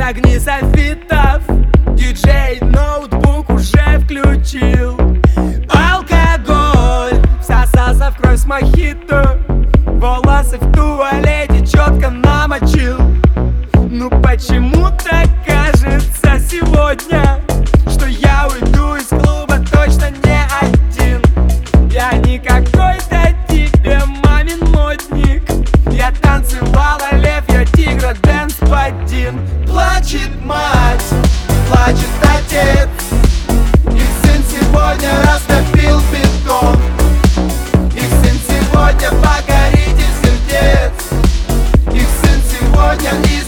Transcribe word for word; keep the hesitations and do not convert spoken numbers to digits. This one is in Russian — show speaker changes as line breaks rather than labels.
огни софитов. Диджей ноутбук уже включил. Алкоголь всосался в кровь с мохито. Волосы в туалете четко намочил. Ну почему-то кажется сегодня, что я уйду из клуба точно не один. Я не какой-то тебе мамин модник. Я танцевала лев, я тигра, дэнс-подин. Плачет мать, плачет отец. Их сын сегодня растопил бетон. Их сын сегодня покоритель сердец. Их сын сегодня из